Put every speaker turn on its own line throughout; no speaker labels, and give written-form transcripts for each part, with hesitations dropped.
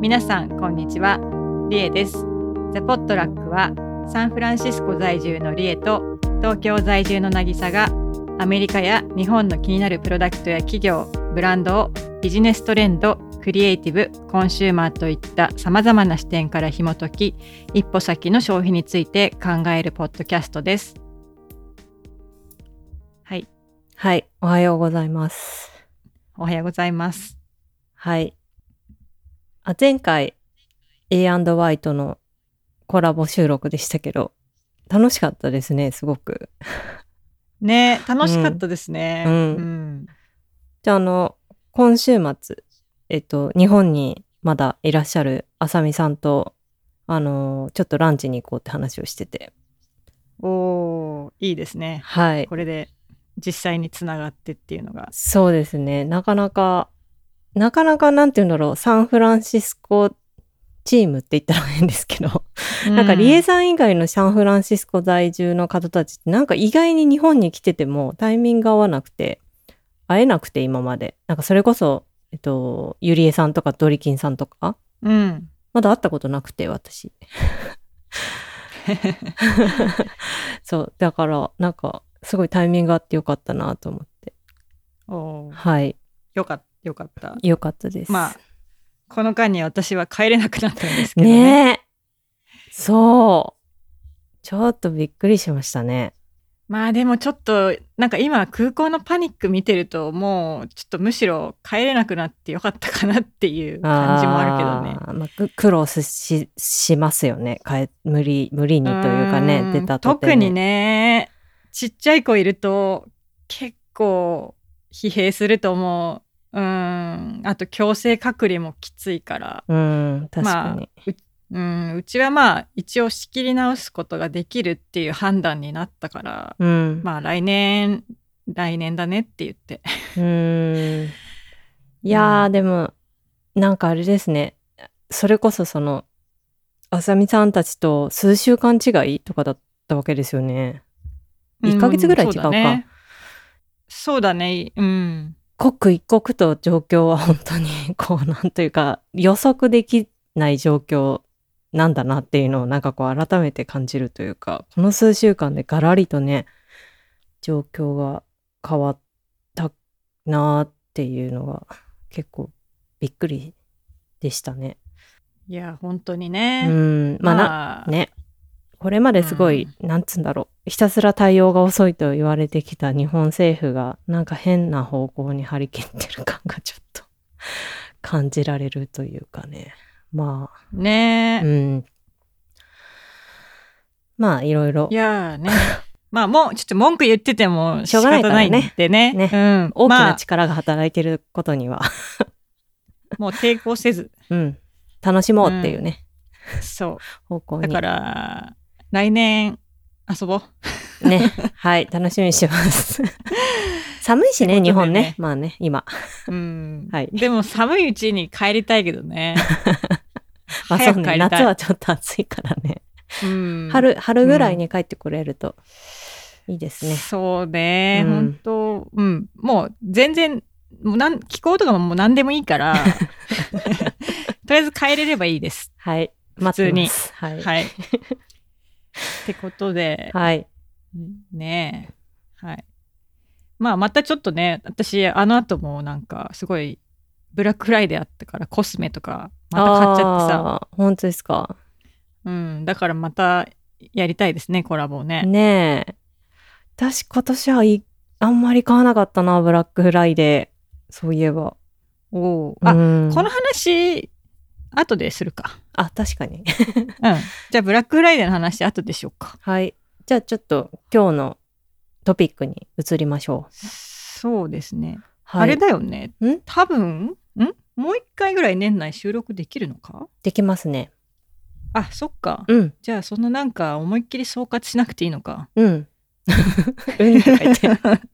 皆さんこんにちは、リエです。ザ・ポットラックはサンフランシスコ在住のリエと東京在住の渚がアメリカや日本の気になるプロダクトや企業、ブランドをビジネストレンド、クリエイティブ、コンシューマーといったさまざまな視点から紐解き、一歩先の消費について考えるポッドキャストです。
はい、おはようございます。
おはようございます。
はい。前回 A&Y とのコラボ収録でしたけど、楽しかったですね、すごく。
ね、楽しかったですね。
じゃあ今週末、日本にまだいらっしゃるあさみさんとちょっとランチに行こうって話をしてて。
おー、いいですね。
はい。
これで実際につながってっていうのが。
そうですね。なかなかなんて言うんだろう、サンフランシスコチームって言ったら変ですけど、なんかリエさん以外のサンフランシスコ在住の方たちってなんか意外に日本に来ててもタイミング合わなくて、会えなくて今まで。なんかそれこそ、ゆりえさんとかドリキンさんとか、まだ会ったことなくて、私。そう、だからなんかすごいタイミングあってよかったなと思って。はい。
よかった。
よかったです。
まあ、この間に私は帰れなくなったんですけどね。
ねえ。そう。ちょっとびっくりしましたね。
まあでもちょっとなんか今空港のパニック見てるともうちょっとむしろ帰れなくなってよかったかなっていう感じもあるけどね。
苦労しますよね。無理にというかね、出たとてね。
特にね、ちっちゃい子いると結構疲弊すると思う。あと強制隔離もきついから。
確かに。
うちはまあ一応仕切り直すことができるっていう判断になったから、まあ来年だねって言って。
いやー、でもなんかあれですね。それこそあさみさんたちと数週間違いとかだったわけですよね。1ヶ月ぐらい違うか。
そうだね。
刻一刻と状況は本当になんというか予測できない状況なんだなっていうのをなんか改めて感じるというか、この数週間でガラリとね、状況が変わったなっていうのが結構びっくりでしたね。
いや本当にね。
ね、これまですごい、なんつうんだろう、ひたすら対応が遅いと言われてきた日本政府がなんか変な方向に張り切ってる感がちょっと感じられるというかね。まあ
ね、
まあいろいろ。
いやね。まあもうちょっと文句言ってても仕方ないんでね。
大きな力が働いてることには
もう抵抗せず、
楽しもうっていうね、
そう
方向に。
だから来年遊ぼ
うね。はい、楽しみにしてます寒いしね、日本ね。まあね、今
はい、でも寒いうちに帰りたいけどね
まあそうね、夏はちょっと暑いからね。春ぐらいに帰ってくれるといいですね。
そうね、本当、もう全然気候とかももう何でもいいからとりあえず帰れればいいです。
はい、
普通に。
はい。
ってことで、ねえ、はい。まあまたちょっとね、私後もなんかすごいブラックフライデーあったからコスメとかまた買っちゃってさ。
本当ですか。
だからまたやりたいですね、コラボね。
ねえ。私今年はあんまり買わなかったな、ブラックフライデー。そういえば。
この話後でするか。
確かに。
じゃあブラックフライデーの話後でしようか。
はい。じゃあちょっと今日のトピックに移りましょう。
そうですね。あれだよね。多分もう一回ぐらい年内収録できるのか？
できますね。
そっか。じゃあそのなんか思いっきり総括しなくていいのか。
とか言って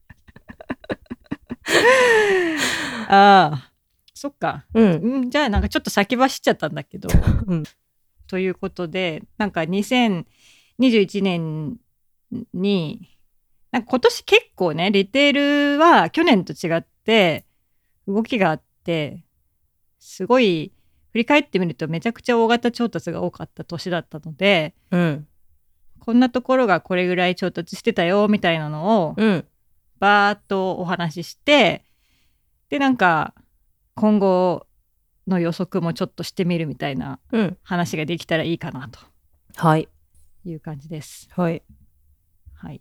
そっか。じゃあなんかちょっと先走っちゃったんだけど。ということでなんか2021年になんか今年結構ねリテールは去年と違って動きがあってすごい振り返ってみるとめちゃくちゃ大型調達が多かった年だったので、
うん。
こんなところがこれぐらい調達してたよみたいなのを
うん。
バーっとお話しして、でなんか今後の予測もちょっとしてみるみたいな
うん。
話ができたらいいかなと
はい。
いう感じです。
はい。
はい。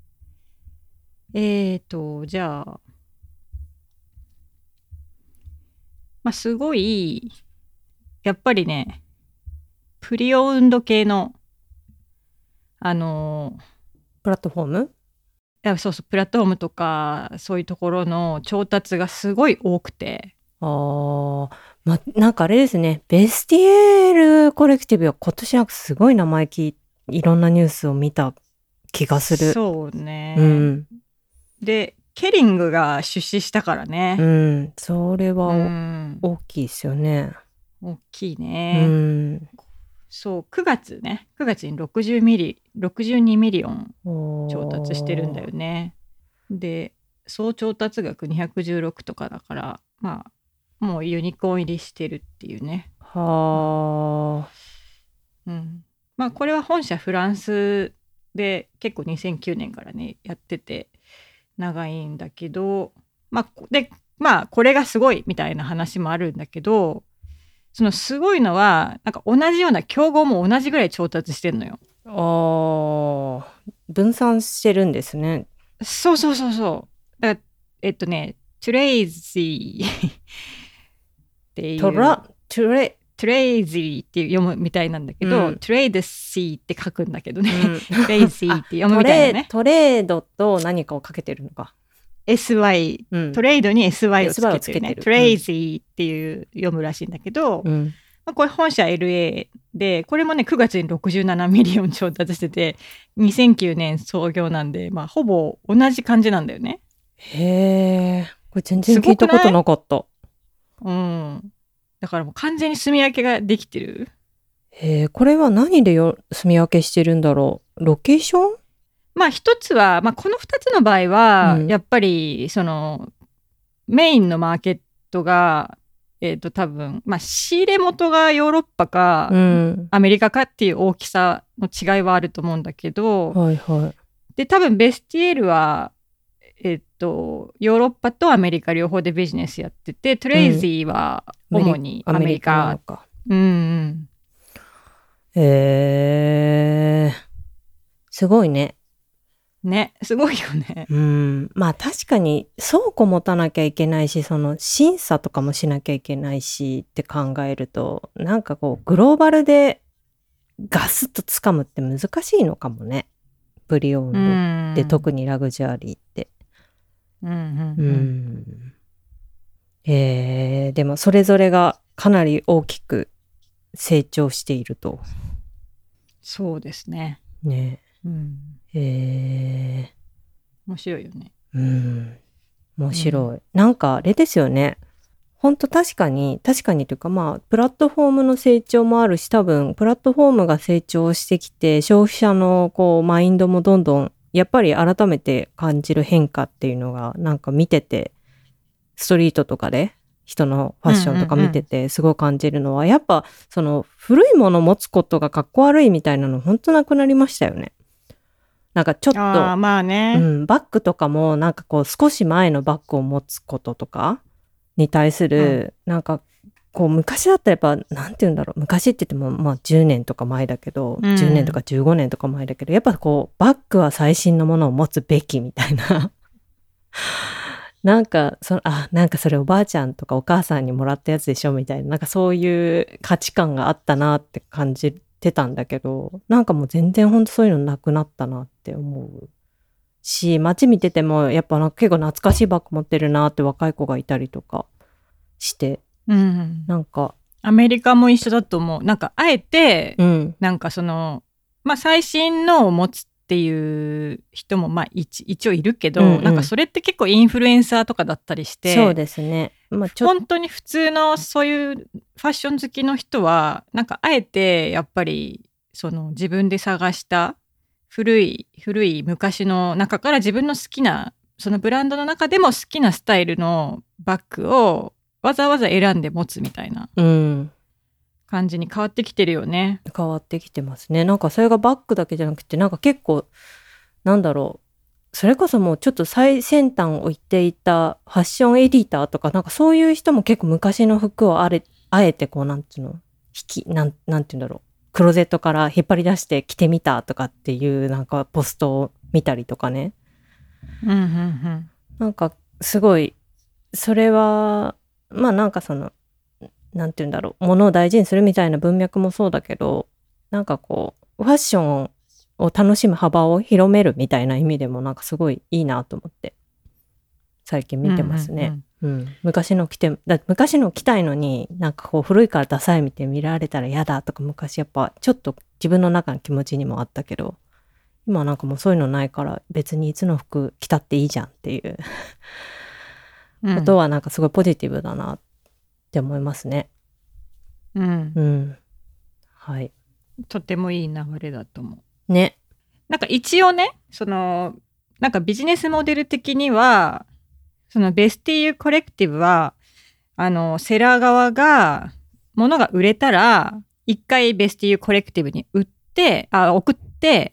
じゃあ、まあすごいやっぱりね、プリオウンド系の
プラットフォーム？
そうそう、プラットフォームとかそういうところの調達がすごい多くて。
なんかあれですね。ベスティエールコレクティブは今年なんかすごい名前いろんなニュースを見た気がする。
そうね。
うん。
で、ケリングが出資したからね。
うん。それは大きいですよね。
大きい
う
ね。
ん。
そう、9月に62ミリオン調達してるんだよね。で、総調達額216とかだから、まあ、もうユニコーン入りしてるっていうね。
はあ。
うん。まあ、これは本社フランスで結構2009年からね、やってて長いんだけど、まあ、これがすごいみたいな話もあるんだけど、そのすごいのはなんか同じような競合も同じぐらい調達してんのよ。
分散してるんですね。
そうそうそうそう。だからトレイジーっていうトレイジーって読むみたいなんだけど、トレイドシーって書くんだけどね、トレイジーって読むみたいなね。
トレードと何かをかけてるのか。
SY、トレードに SY をつけてるね。トレイジーっていう読むらしいんだけど、まあ、これ本社 LA で、これもね9月に67ミリオン調達してて、2009年創業なんで、まあほぼ同じ感じなんだよね。
へー、これ全然聞いたことなかった。
うん。だからもう完全に住み分けができてる。
これは何で住み分けしてるんだろう。ロケーション？
まあ一つは、まあ、この2つの場合は、やっぱりそのメインのマーケットが、多分、まあ、仕入れ元がヨーロッパか、アメリカかっていう大きさの違いはあると思うんだけど、
はいはい、
で多分ベスティエールは、ヨーロッパとアメリカ両方でビジネスやってて、トレイジーは主にアメリカ。
すごいね。
ね、すごいよね。
まあ確かに倉庫持たなきゃいけないし、その審査とかもしなきゃいけないしって考えると、なんかこうグローバルでガスッと掴むって難しいのかもね。プリオンドで特にラグジュアリーって。でもそれぞれがかなり大きく成長していると。
そうですね。
ね。
面白いよね。
面白い。なんかあれですよね。本当確かにというか、まあプラットフォームの成長もあるし、多分プラットフォームが成長してきて、消費者のこうマインドもどんどんやっぱり改めて感じる変化っていうのがなんか見てて、ストリートとかで人のファッションとか見ててすごい感じるのは、やっぱその古いものを持つことがかっこ悪いみたいなの本当なくなりましたよね。なんかちょっと、
まあね、
バッグとかもなんかこう少し前のバッグを持つこととかに対する、なんかこう昔だったらやっぱなんて言うんだろう、昔って言ってもまあ10年とか前だけど、10年とか15年とか前だけど、やっぱこうバッグは最新のものを持つべきみたいななんかなんかそれおばあちゃんとかお母さんにもらったやつでしょみたいな、なんかそういう価値観があったなって感じてたんだけど、なんかもう全然ほんとそういうのなくなったなって思うし、街見ててもやっぱ結構懐かしいバッグ持ってるなって若い子がいたりとかして、なんか
アメリカも一緒だと思う。なんかあえて、なんかそのまあ最新のを持つっていう人もまあ一応いるけど、なんかそれって結構インフルエンサーとかだったりして、
そうですね。まあ
本当に普通のそういうファッション好きの人はなんかあえてやっぱりその自分で探した古い昔の中から自分の好きなそのブランドの中でも好きなスタイルのバッグをわざわざ選んで持つみたいな感じに変わってきてるよね。
変わってきてますね。なんかそれがバッグだけじゃなくて、なんか結構なんだろう、それこそもうちょっと最先端を言っていたファッションエディターとか、なんかそういう人も結構昔の服をあえてこうなんていうの、なんていうんだろう、クローゼットから引っ張り出して着てみたとかっていうなんかポストを見たりとかね。
うんうんうん。
なんかすごい、それはまあなんかそのなんていうんだろう、物を大事にするみたいな文脈もそうだけど、なんかこうファッションを楽しむ幅を広めるみたいな意味でもなんかすごいいいなと思って最近見てますね。昔の着たいのになんかこう古いからダサいみたいに見られたら嫌だとか、昔やっぱちょっと自分の中の気持ちにもあったけど、今なんかもうそういうのないから別にいつの服着たっていいじゃんっていうことはなんかすごいポジティブだなって思いますね。はい。
とてもいい流れだと思
う。ね。
なんか一応ね、なんかビジネスモデル的には、そのベスティーユコレクティブは、セラー側が、物が売れたら、一回ベスティーユコレクティブに送って、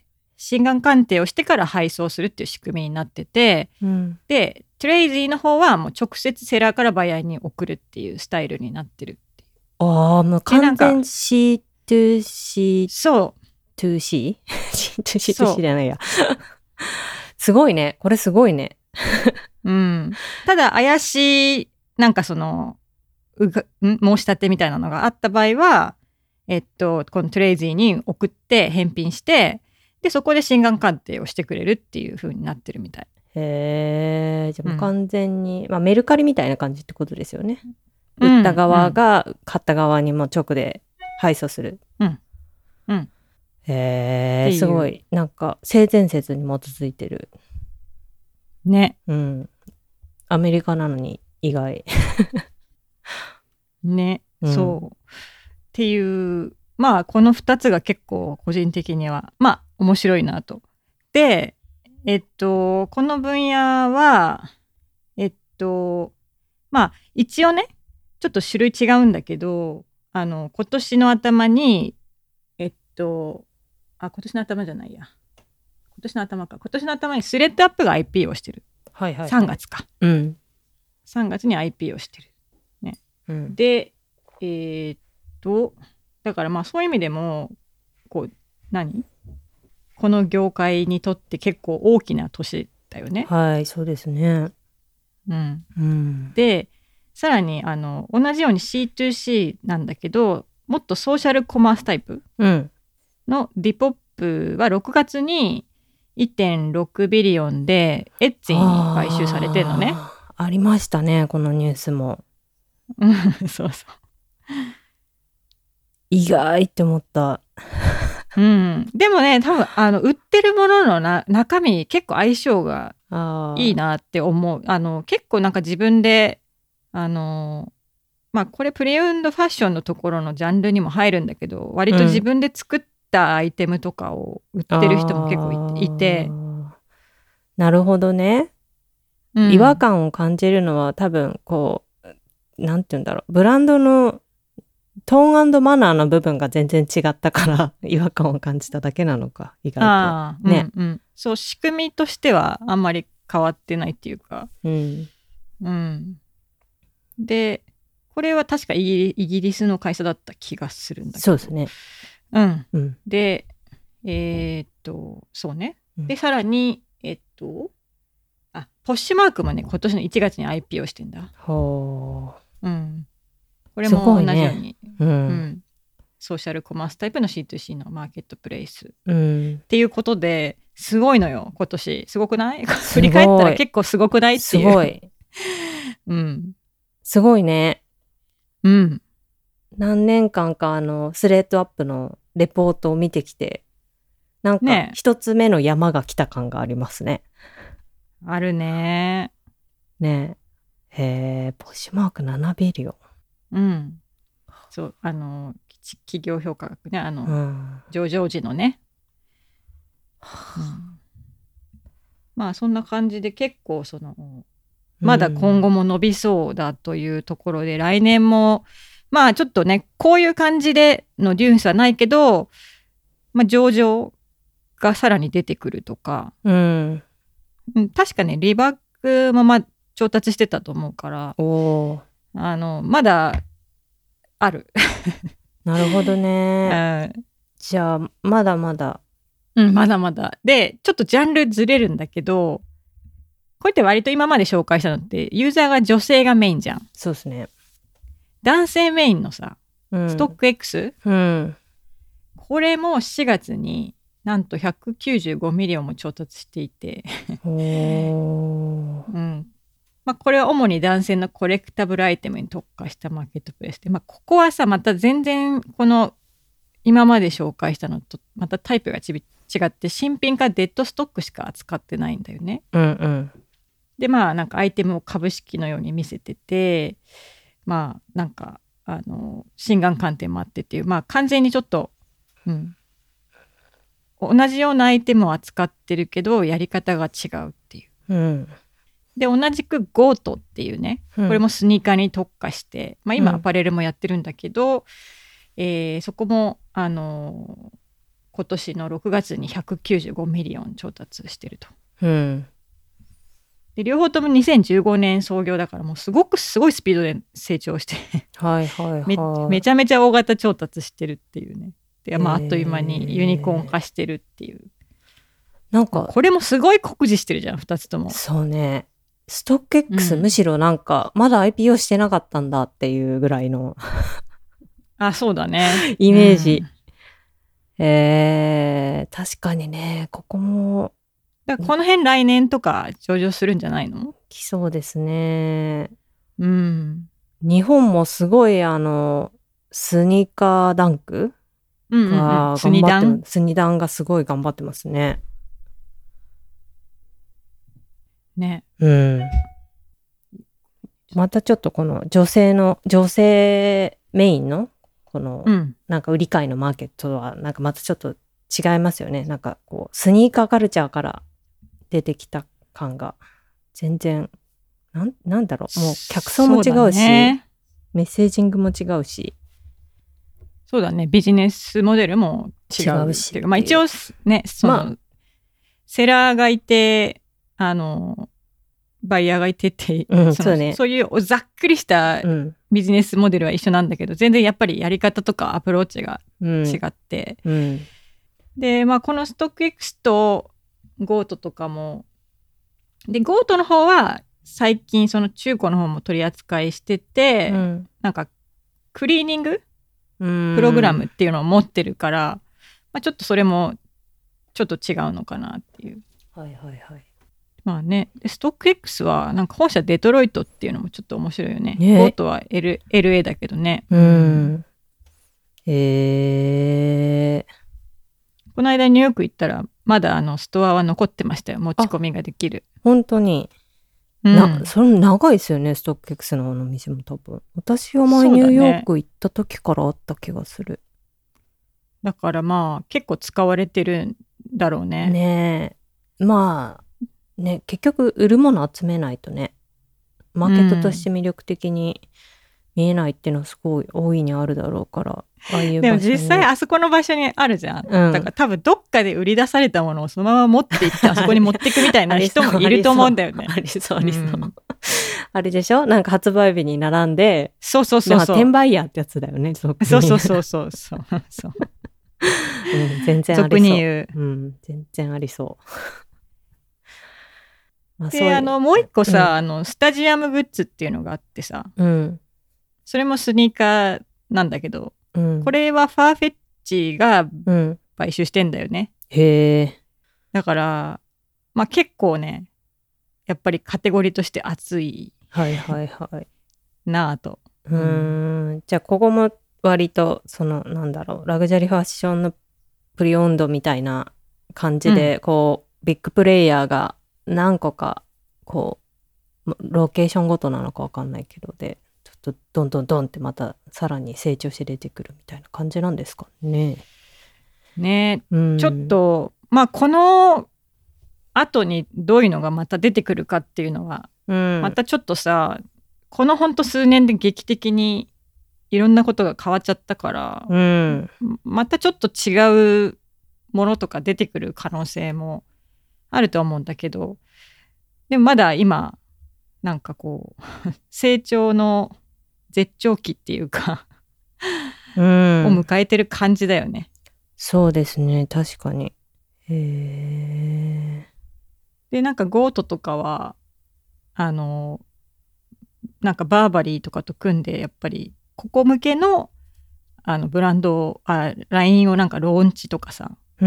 心眼鑑定をしてから配送するっていう仕組みになってて、で、トレイジーの方はもう直接セラーからバイヤーに送るっていうスタイルになってるっていう。
もう完全 C2C。
そう。
2C? C2C じゃないや。すごいね。これすごいね。
ただ怪しい、なんか申し立てみたいなのがあった場合は、このトレイジーに送って返品して、で、そこで心眼鑑定をしてくれるっていう風になってるみたい。
じゃあもう完全に、まあメルカリみたいな感じってことですよね。売った側が買った側にも直で配送する。すごい。なんか性善説に基づいてる。
ね。
アメリカなのに意外。
ね、そう。っていう、まあこの2つが結構個人的には、まあ面白いなと。で、この分野は、まあ一応ね、ちょっと種類違うんだけど、今年の頭に、今年の頭じゃないや。今年の頭にスレッドアップが IP をしてる。3月か。3月に IP をしてる。ね。で、だからまあそういう意味でも、この業界にとって結構大きな年だよね。
はい、そうですね。
で、さらに同じように C2C なんだけど、もっとソーシャルコマースタイプのディポップは6月に 1.6 ビリオンでエッツィに買収されてるのね。
ありましたね、このニュースも。
そうそう。
意外って思った。
でもね、多分売ってるものの中身結構相性がいいなって思う。結構なんか自分でまあこれプレウンドファッションのところのジャンルにも入るんだけど、割と自分で作ったアイテムとかを売ってる人も結構いて。
なるほどね。違和感を感じるのは多分こう、なんていうんだろう、ブランドのトーンマナーの部分が全然違ったから違和感を感じただけなのか、意外とね。
そう、仕組みとしてはあんまり変わってないっていうか。で、これは確かイギリスの会社だった気がするんだけど。
そうですね。
で、そうね。で、さらに、ポッシュマークもね、今年の1月に IP をしてんだ。これも同じように、ソーシャルコマースタイプの C2C のマーケットプレイス。っていうことで、すごいのよ、今年。すごくない？振り返ったら結構すごくないっていう。
すごい。すごいね。何年間かスレッドアップのレポートを見てきて、なんか一つ目の山が来た感がありますね。
あるね。
ねえ。ポッシュマーク7ビリオン。
そう、企業評価額ね、上場時のね。まあそんな感じで結構まだ今後も伸びそうだというところで、来年もまあちょっとねこういう感じでのニュースはないけど、まあ、上場がさらに出てくるとか、
うん
確かねリバッグもまあ調達してたと思うから、
お
まだある。
なるほどね。じゃあまだまだ。
まだまだでちょっとジャンルずれるんだけど、こうやって割と今まで紹介したのってユーザーが女性がメインじゃん。
そうですね。
男性メインのさ、ストック X、これも4月になんと195ミリオンも調達していてまあ、これは主に男性のコレクタブルアイテムに特化したマーケットプレイスで、まあ、ここはさまた全然この今まで紹介したのとまたタイプが違って新品かデッドストックしか扱ってないんだよね。でまあなんかアイテムを株式のように見せてて、まあなんか心眼観点もあってっていう、まあ完全にちょっと、同じようなアイテムを扱ってるけどやり方が違うっていう。で同じくゴートっていうね、これもスニーカーに特化して、まあ、今アパレルもやってるんだけど、そこも今年の6月に195ミリオン調達してると。で両方とも2015年創業だからもうすごいスピードで成長してめちゃめちゃ大型調達してるっていうね。でまあ、あっという間にユニコーン化してるっていう。なんかこれもすごい酷似してるじゃん2つとも。
そうね。ストック X、むしろなんかまだ IPO してなかったんだっていうぐらいの
あ、そうだね。
イメージ。確かにね、ここも。
だからこの辺来年とか上場するんじゃないの？
来そうですね。日本もすごいスニーカーダンクがスニダンがすごい頑張ってますね。
ね。
またちょっとこの女性メインのこの、なんか売り買いのマーケットはなんかまたちょっと違いますよね。なんかこうスニーカーカルチャーから出てきた感が全然なんだろう、もう客層も違うし、メッセージングも違うし。
そうだね、ビジネスモデルも違うし、まあ一応ね、セラーがいてバイヤーがいてって、そういうざっくりしたビジネスモデルは一緒なんだけど、全然やっぱりやり方とかアプローチが違って、でまあこのストック X とゴートとかもで、ゴートの方は最近その中古の方も取り扱いしてて、なんかクリーニングプログラムっていうのを持ってるから、まあ、ちょっとそれもちょっと違うのかなっていう。まあね、ストック X はなんか本社デトロイトっていうのもちょっと面白いよね。ゴートは、LA だけどね。この間ニューヨーク行ったらまだストアは残ってましたよ。持ち込みができる。
本当に。それ長いですよね、ストック X のお店も多分。私は前ニューヨーク行った時からあった気がする。
だからまあ結構使われてるんだろうね。
ねえ。まあね、結局売るもの集めないとね、マーケットとして魅力的に見えないっていうのはすごい大いにあるだろうから。
でも実際あそこの場所にあるじゃん。だから多分どっかで売り出されたものをそのまま持って行ってあそこに持っていくみたいな人もいると思うんだよね。
ありそう。あれでしょ、なんか発売日に並んで、
そう
転売ヤーってやつだよね。
そう
全然ありそう。
俗に言う。
全然ありそう。
でもう一個さ、スタジアムグッズっていうのがあってさ、それもスニーカーなんだけど、これはファーフェッチが買収してんだよね。だからまあ結構ね、やっぱりカテゴリーとして熱いなぁと。
じゃあここも割となんだろう、ラグジュアリーファッションのプリオンドみたいな感じで、こうビッグプレイヤーが何個かこうロケーションごとなのか分かんないけどでちょっとどんってまたさらに成長して出てくるみたいな感じなんですかね。
ちょっとまあこの後にどういうのがまた出てくるかっていうのは、またちょっとさ、このほんと数年で劇的にいろんなことが変わっちゃったから、
うん、
またちょっと違うものとか出てくる可能性もあると思うんだけど、でもまだ今なんかこう成長の絶頂期っていうか
うん、
を迎えてる感じだよね。
そうですね、確かに。
でなんかゴートとかはなんかバーバリーとかと組んでやっぱりここ向けのブランドラインをなんかローンチとかさ、
うん、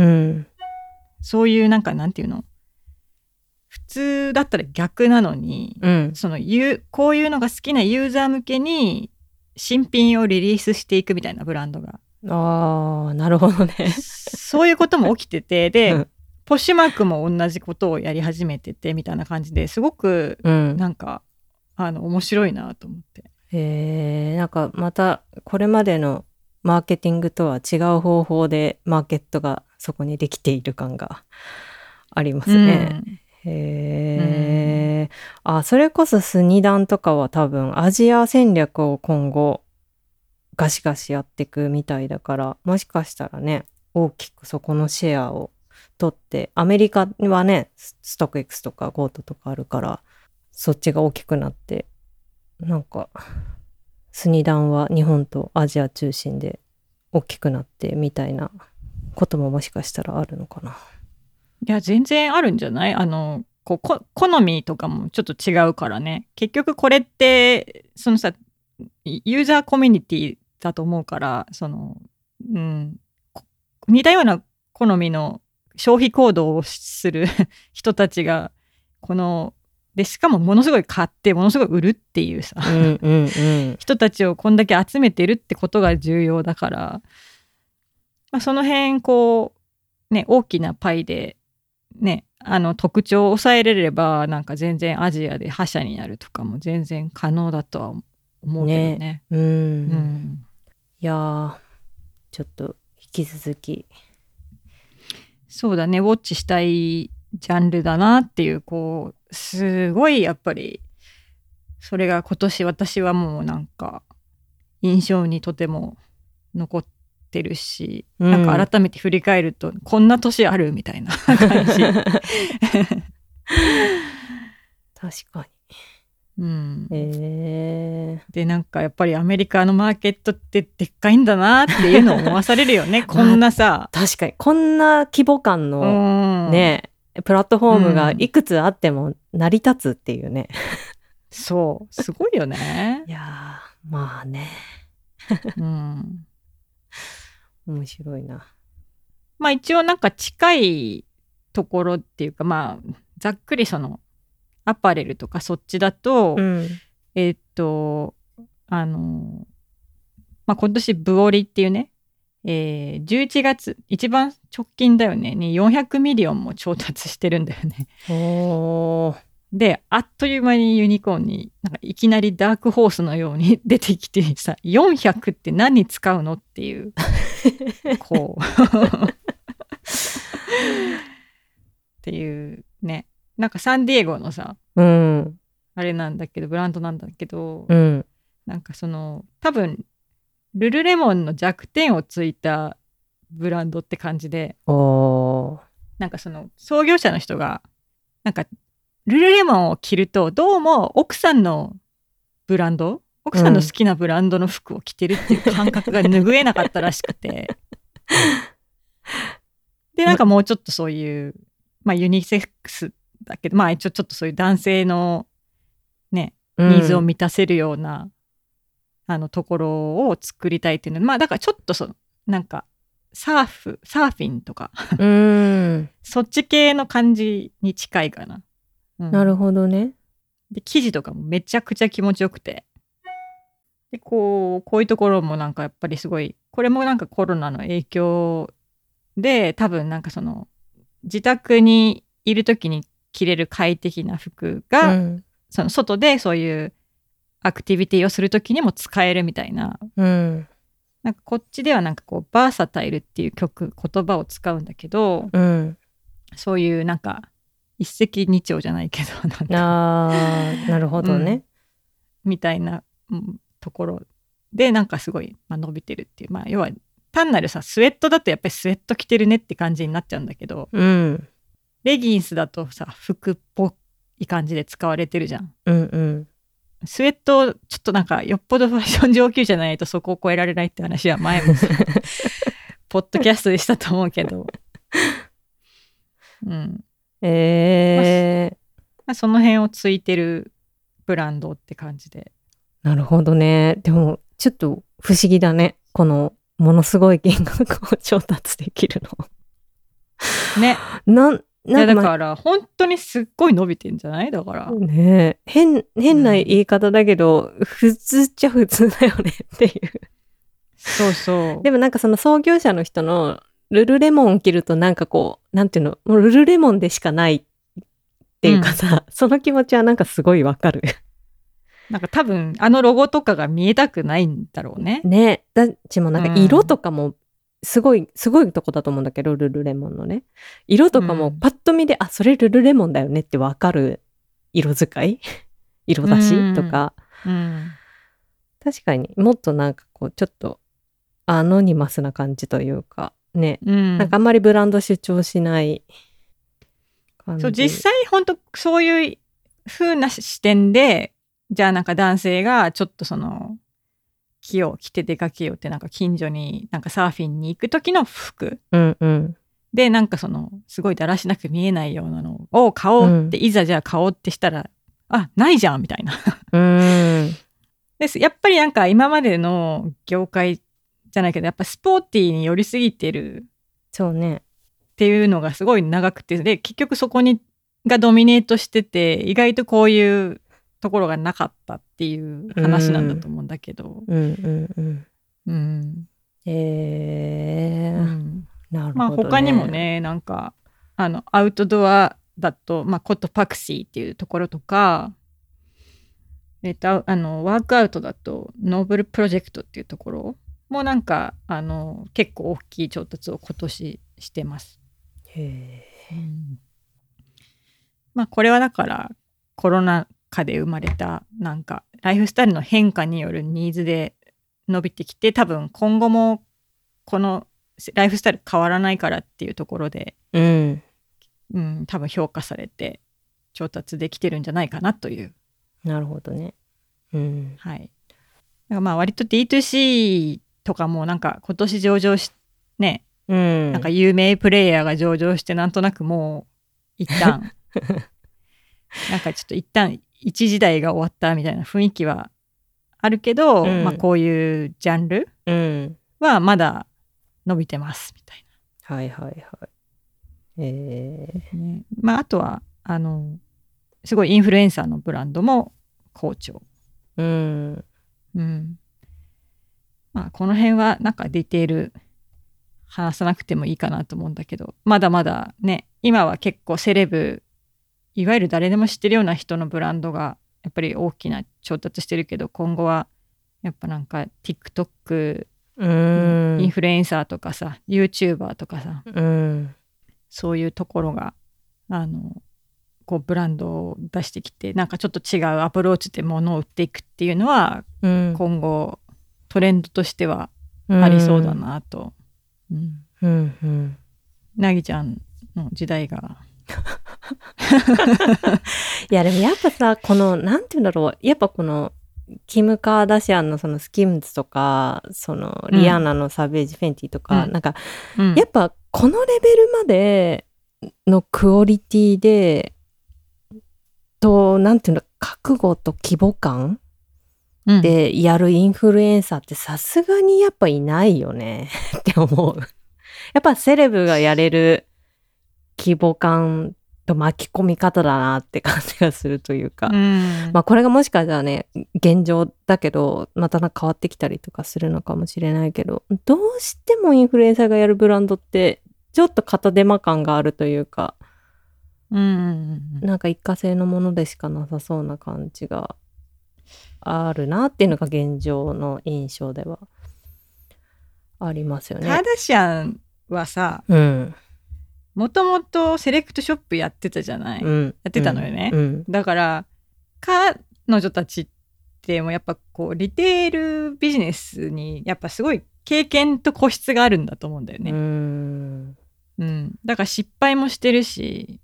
そういうなんかなんていうの、普通だったら逆なのに、
うん、
こういうのが好きなユーザー向けに新品をリリースしていくみたいなブランドが、
ああ、なるほどね。
そういうことも起きててで、
うん、
ポッシュマークも同じことをやり始めててみたいな感じですごくなんか、面白いなと思って。
なんかまたこれまでのマーケティングとは違う方法でマーケットがそこにできている感がありますね。それこそスニダンとかは多分アジア戦略を今後ガシガシやっていくみたいだから、もしかしたらね、大きくそこのシェアを取って、アメリカはね、ストック X とかゴートとかあるから、そっちが大きくなって、なんか、スニダンは日本とアジア中心で大きくなってみたいなことももしかしたらあるのかな。
いや全然あるんじゃない？好みとかもちょっと違うからね。結局これってそのさユーザーコミュニティだと思うから、似たような好みの消費行動をする人たちがでしかもものすごい買ってものすごい売るっていうさ、人たちをこんだけ集めてるってことが重要だから、その辺大きなパイでね、特徴を抑えれればなんか全然アジアで覇者になるとかも全然可能だとは思うけどね。
いやー、ちょっと引き続き
そうだね、ウォッチしたいジャンルだなっていうすごいやっぱりそれが今年私はもうなんか印象にとても残ってるし、なんか改めて振り返るとこんな年あるみたいな感じ
確か
に。でなんかやっぱりアメリカのマーケットってでっかいんだなっていうのを思わされるよねこんなさ、
確かにこんな規模感のねプラットフォームがいくつあっても成り立つっていうね、
そうすごいよね。
いやまあね面白いな。
一応なんか近いところっていうかざっくりそのアパレルとかそっちだと、今年ブオリっていうね、11月一番直近だよねに400ミリオンも調達してるんだよね。であっという間にユニコーンになんかいきなりダークホースのように出てきてさ、400って何に使うのっていうっていうね、なんかサンディエゴのさ、あれなんだけどブランドなんだけど、なんか多分ルルレモンの弱点をついたブランドって感じで、なんか創業者の人がなんかルルレモンを着るとどうも奥さんの好きなブランドの服を着てるっていう感覚が拭えなかったらしくてでなんかもうちょっとそういうユニセックスだけど一応ちょっとそういう男性のねニーズを満たせるようなところを作りたいっていうので、だからちょっとなんかサーフィンとかそっち系の感じに近いかな。
なるほどね。
で生地とかもめちゃくちゃ気持ちよくて、でこういうところもなんかやっぱりすごい、これもなんかコロナの影響で多分なんか自宅にいる時に着れる快適な服が、外でそういうアクティビティをする時にも使えるみたいな、なんかこっちではなんかバーサタイルっていう言葉を使うんだけど、そういうなんか一石二鳥じゃないけどなんか
なるほどね、
みたいなところでなんかすごい、伸びてるっていう、要は単なるさスウェットだとやっぱりスウェット着てるねって感じになっちゃうんだけど、レギンスだとさ服っぽい感じで使われてるじゃん。スウェットちょっとなんかよっぽどファッション上級じゃないとそこを超えられないって話は前もポッドキャストでしたと思うけどその辺をついてるブランドって感じで。
なるほどね。でもちょっと不思議だね、このものすごい金額を調達できるのね。
だから本当にすっごい伸びてんじゃない？だから
ね、変な言い方だけど、普通っちゃ普通だよねっていう。
そう
でもなんかその創業者の人のルルレモンを着るとなんかこうなんていうの、もうルルレモンでしかないっていうかさ、その気持ちはなんかすごいわかる。
なんか多分ロゴとかが見えたくないんだろうね。
ね、だっちもなんか色とかもすごいとこだと思うんだけど、ルルレモンのね色とかもパッと見で、それルルレモンだよねってわかる色使い色出しとか、確かにもっとなんかこうちょっとアノニマスな感じというかね、なんかあんまりブランド主張しない感じ。
そう、実際本当そういう風な視点で、じゃあなんか男性がちょっとその着て出かけようってなんか近所になんかサーフィンに行く時の服、でなんかそのすごいだらしなく見えないようなのを買おうって、いざじゃあ買おうってしたらないじゃんみたいなですやっぱりなんか今までの業界じゃないけどやっぱスポーティーに寄りすぎてる
そうね
っていうのがすごい長くて、で結局そこがドミネートしてて、意外とこういうところがなかったっていう話なんだと思うんだけど、
なるほどね。
他にもね、なんかアウトドアだと、コットパクシーっていうところとか、ワークアウトだとノーブルプロジェクトっていうところもなんか結構大きい調達を今年してます。これはだからコロナ禍で生まれたなんかライフスタイルの変化によるニーズで伸びてきて、多分今後もこのライフスタイル変わらないからっていうところで、多分評価されて調達できてるんじゃないかなという。
なるほどね。
はい。だから割と D2C とかもなんか今年上場しね、なんか有名プレイヤーが上場してなんとなくもう一旦なんかちょっと一旦一時代が終わったみたいな雰囲気はあるけど、こういうジャンルはまだ伸びてますみたいな。あとはすごいインフルエンサーのブランドも好調。この辺はなんかディテール話さなくてもいいかなと思うんだけど、まだまだね、今は結構セレブ、いわゆる誰でも知ってるような人のブランドがやっぱり大きな調達してるけど、今後はやっぱなんか TikTok、インフルエンサーとかさ、YouTuber とかさ、そういうところがこうブランドを出してきて、なんかちょっと違うアプローチで物を売っていくっていうのは、今後トレンドとしてはありそうだなと。なぎちゃんの時代が
いやでもやっぱさ、このなんていうんだろう、やっぱこのキム・カーダシアンのそのスキムズとか、そのリアーナのサベージ・フェンティとか、なんか、やっぱこのレベルまでのクオリティでなんていうの、覚悟と規模感でやるインフルエンサーってさすがにやっぱいないよねって思う。やっぱセレブがやれる規模感と巻き込み方だなって感じがするというか、これがもしかしたらね現状だけど、また変わってきたりとかするのかもしれないけど、どうしてもインフルエンサーがやるブランドってちょっと片手間感があるというか、なんか一過性のものでしかなさそうな感じがあるなっていうのが現状の印象ではありますよね。
カーダシアンはさ、もともとセレクトショップやってたじゃない、やってたのよね、だから彼女たちっってもやっぱこうリテールビジネスにやっぱすごい経験と固執があるんだと思うんだよね。だから失敗もしてるし、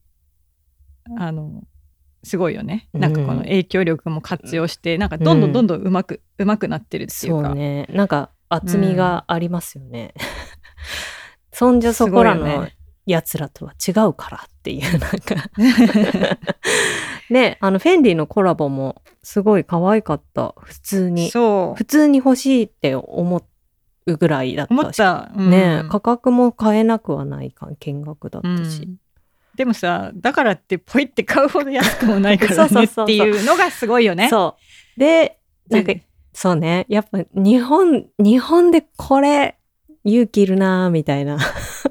すごいよね。なんかこの影響力も活用して、なんかどんどんうまくなってるっていうか。
そうね。なんか厚みがありますよね。そんじゃそこらのやつらとは違うからっていうなんかね、フェンディのコラボもすごい可愛かった。普通に欲しいって思うぐらいだったし、ね、価格も買えなくはない金額だったし、
でもさ、だからってポイって買うほど安くもないからねっていうのがすごいよね。
そうで、なんかそうね、やっぱ日本でこれ勇気いるなみたいな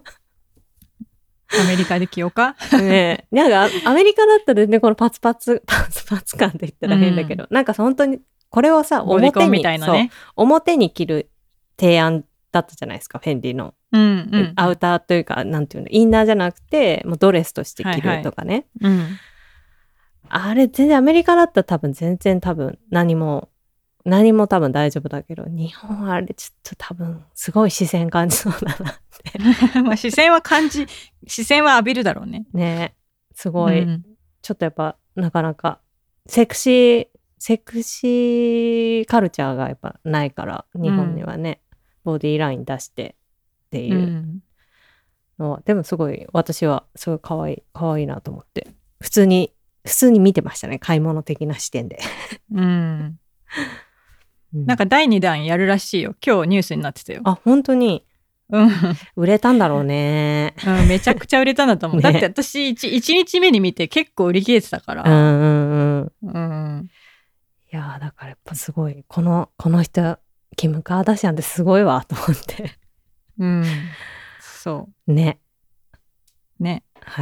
アメリカで着ようか
ね、なんかアメリカだったらね、このパツパツ感って言ったら変だけど、なんか本当にこれをさ、表に、表に着る提案だったじゃないですか、フェンディの、アウターというか、なんていうの、インナーじゃなくてもうドレスとして着るとかね、あれ全然アメリカだったら多分何も多分大丈夫だけど、日本はあれちょっと多分すごい視線感じそうだなって
まあ視線は浴びるだろうね。
ね、すごい、ちょっとやっぱなかなかセクシーカルチャーがやっぱないから日本にはね、ボディライン出してっていうのは、でもすごい私はすごい可愛いなと思って普通に見てましたね、買い物的な視点で
なんか第2弾やるらしいよ。今日ニュースになってたよ。
あ、本当に。売れたんだろうね。
めちゃくちゃ売れたんだと思う。だって私1日目に見て結構売り切れてたから。
いやだからやっぱすごいこの人キム・カーダシアンってすごいわと思って。
そう
ね
はい。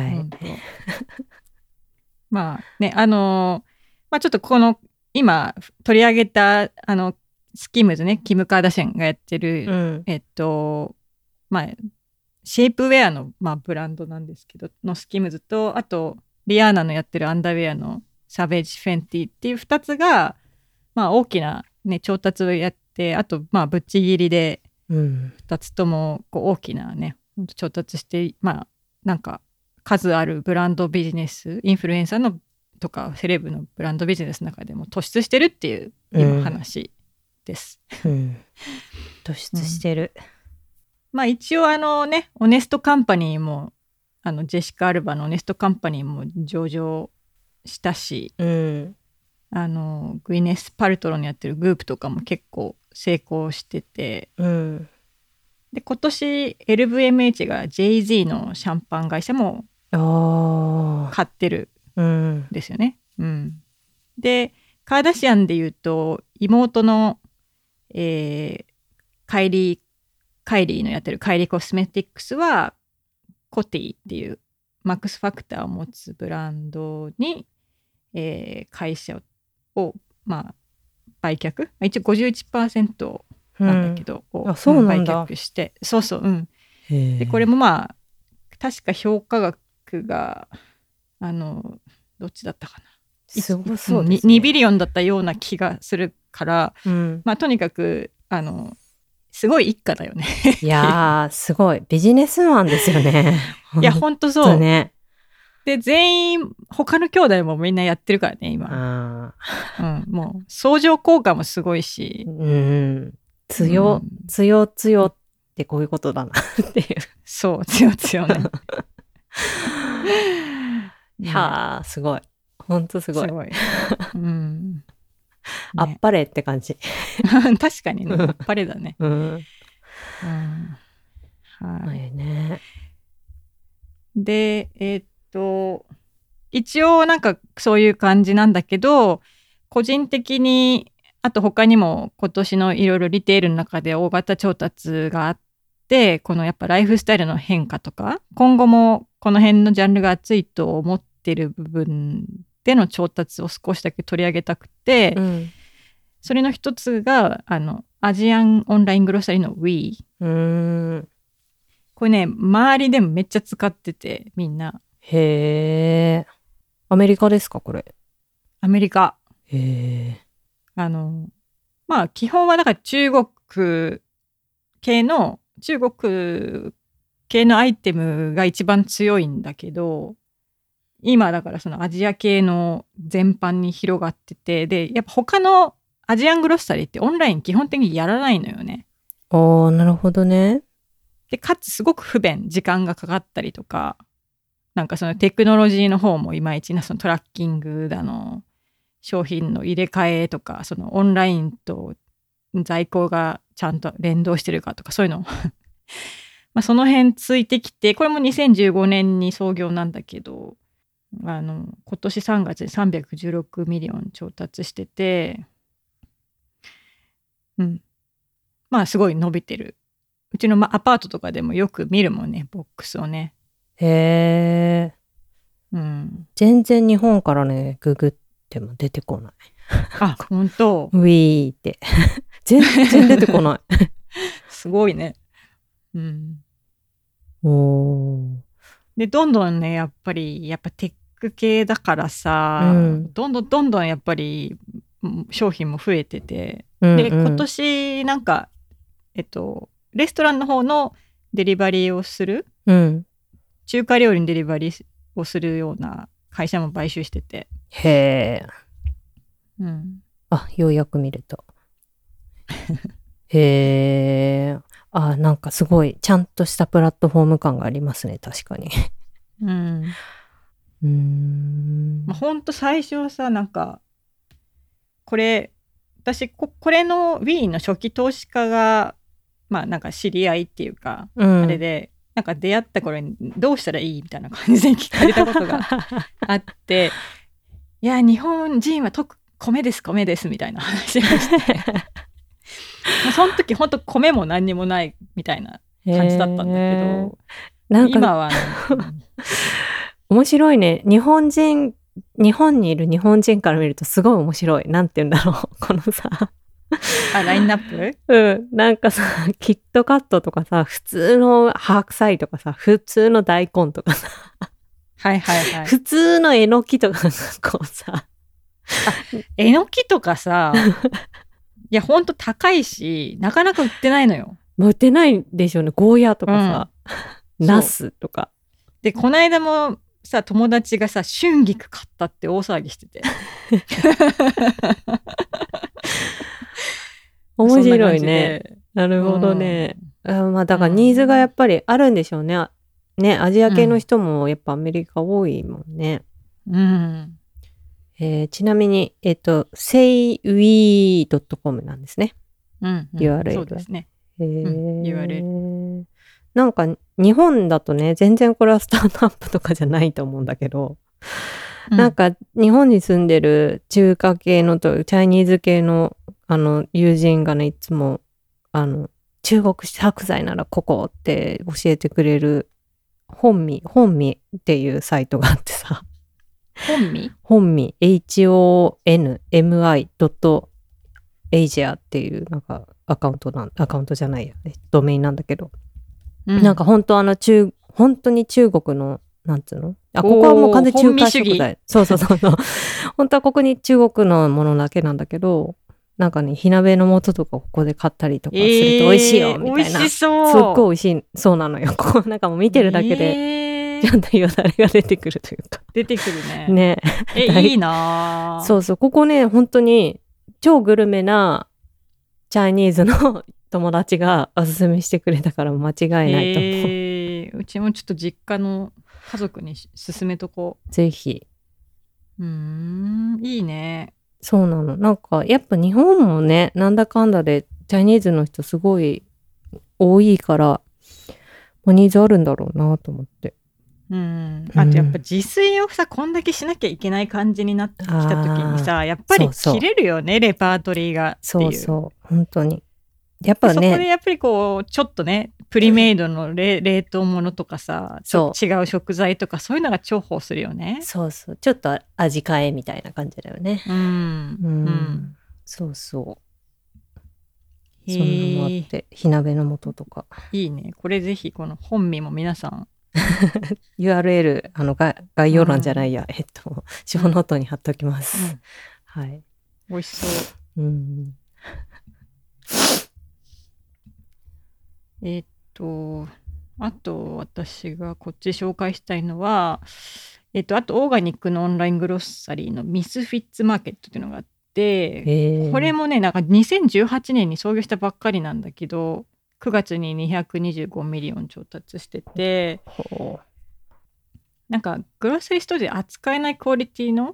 まあね、まあちょっとこの今取り上げたスキムズね、キム・カーダシアンがやってる、まあシェイプウェアの、まあ、ブランドなんですけどのスキムズと、あとリアーナのやってるアンダーウェアのサベージ・フェンティっていう2つが、まあ、大きな、ね、調達をやって、あとまあぶっちぎりで2つともこう大きなね調達して、まあなんか数あるブランドビジネス、インフルエンサーのとかセレブのブランドビジネスの中でも突出してるっていう今話です、
突出してる、
まあ一応ね、オネストカンパニーもジェシカ・アルバのオネストカンパニーも上場したし、グイネス・パルトロのやってるグープとかも結構成功してて、で今年 LVMH が JZ のシャンパン会社も買ってるんですよね。でカーダシアンでいうと妹の、カイリーのやってるカイリーコスメティックスはコティっていうマックスファクターを持つブランドに、会社を、まあ、売却、一応 51% なんだけど、売却して、でこれもまあ確か評価額がどっちだったかな、
すごそうですね、
2ビリオンだったような気がするから、まあとにかくすごい一家だよね
いやーすごいビジネスマンですよね
いやほんとそうね。で全員他の兄弟もみんなやってるからね今、もう相乗効果もすごいし、
強ってこういうことだなっていう、
そう強ね
いやーすごい、ほんとすごい、あっぱれって感じ
確かにね、あっぱれだね。で一応なんかそういう感じなんだけど、個人的にあと他にも今年のいろいろリテールの中で大型調達があって、このやっぱライフスタイルの変化とか今後もこの辺のジャンルが熱いと思ってる部分での調達を少しだけ取り上げたくて、それの一つがアジアンオンライングロッサリーの WE。これね周りでもめっちゃ使っててみんな。
へー、アメリカですかこれ？
アメリカ。 まあ基本はだから中国系のアイテムが一番強いんだけど、今だからそのアジア系の全般に広がってて、でやっぱ他のアジアングロッサリーってオンライン基本的にやらないのよね。
なるほどね。
でかつすごく不便、時間がかかったりとか、なんかそのテクノロジーの方もいまいちな、そのトラッキングだの商品の入れ替えとか、そのオンラインと在庫がちゃんと連動してるかとか、そういうのまあその辺ついてきて、これも2015年に創業なんだけど、今年3月に316ミリオン調達してて、まあすごい伸びてる。うちのアパートとかでもよく見るもんね、ボックスをね。
へー。全然日本からね、ググっても出てこない。
あ、本当。
ウィーって。全然出てこない。
すごいね。で、どんどんね、やっぱテック系だからさ、どんどんやっぱり商品も増えてて、で、今年なんか、レストランの方のデリバリーをする、中華料理にデリバリーをするような会社も買収してて。
へー。あ、ようやく見れた。へー。あ、なんかすごいちゃんとしたプラットフォーム感がありますね、確かに。
まあ、ほんと最初はさ、なんか私これの Wii の初期投資家がまあなんか知り合いっていうか、あれでなんか出会った頃にどうしたらいいみたいな感じで聞かれたことがあっていや日本人は米ですみたいな話をしてその時ほんと米も何にもないみたいな感じだったんだけど、なんか今は
面白いね。日本にいる日本人から見るとすごい面白い。なんて言うんだろう。このさ。
ラインナップ？
なんかさ、キットカットとかさ、普通の白菜とかさ、普通の大根とかさ。普通のえのきとかこうさ。
えのきとかさ、いやほんと高いし、なかなか売ってないのよ。
売ってないでしょうね。ゴーヤーとかさ、ナスとか。
で、この間もさ、友達がさ、春菊買ったって大騒ぎしてて。
面白いね。なるほどね。まあだからニーズがやっぱりあるんでしょうね。アジア系の人もやっぱアメリカ多いもんね。ちなみに、saywe.com なんですね。URL。
そうですね。URL。
なんか日本だとね、全然これはスタートアップとかじゃないと思うんだけど、なんか日本に住んでる中華系のチャイニーズ系の友人がね、いつも中国食材ならここって教えてくれる本味っていうサイトがあってさ。本味 HONMI.asia っていうなんかアカウントじゃないや、ドメインなんだけど、なんか本当本当に中国のなんつうの、ここはもう完全に中華食材。そう本当はここに中国のものだけなんだけど、なんかね、火鍋の素とかここで買ったりとかすると美味しいよみたいな。
美味しそう。
すっごい美味しい。そうなのよ。ここなんかもう見てるだけで、ちゃんとよだれが出てくるというか。
出てくるね。いいな。
そう、ここね、本当に超グルメなチャイニーズの友達がおすすめしてくれたから間違いないと思う。
うちもちょっと実家の家族に勧めとこう。
ぜひ。
いいね。
そうなの。なんかやっぱ日本もね、なんだかんだでチャイニーズの人すごい多いから、ニーズあるんだろうなと思って。
あとやっぱ自炊をさ、こんだけしなきゃいけない感じになってきた時にさ、やっぱり切れるよね、レパートリーがっていう。
そう本当に。やっぱね、
そこでやっぱりこうちょっとね、プリメイドの冷凍物とかさ、違う食材とかそういうのが重宝するよね。
ちょっと味変えみたいな感じだよね。そうそんなのもあって、火鍋の素とか。
いいね。これぜひこの本味も皆さん
URL 概要欄じゃないや、ショーノートに貼っておきます。はい。
美味しそう。
うん。
あと私がこっち紹介したいのは、あとオーガニックのオンライングロッサリーのミスフィッツマーケットっていうのがあって、これもねなんか2018年に創業したばっかりなんだけど、9月に225ミリオン調達してて、なんかグロッサリーストアで扱えないクオリティの、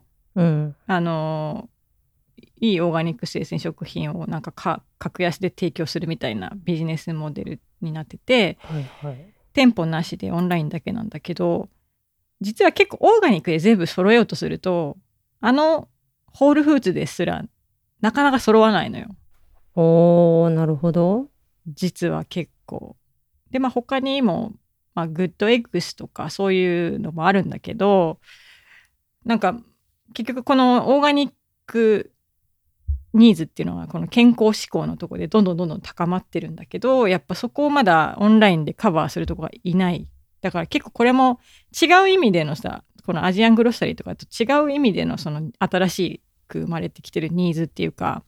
いいオーガニック生鮮食品をなんか格安で提供するみたいなビジネスモデルになってて、店舗なしでオンラインだけなんだけど、実は結構オーガニックで全部揃えようとするとホールフーツですらなかなか揃わないのよ。
なるほど。
実は結構で、他にも、グッドエッグスとかそういうのもあるんだけど、なんか結局このオーガニックニーズっていうのはこの健康志向のところでどんどん高まってるんだけど、やっぱそこをまだオンラインでカバーするところがいない。だから結構これも違う意味でのさ、このアジアングロッサリーとかと違う意味でのその新しく生まれてきてるニーズっていうか、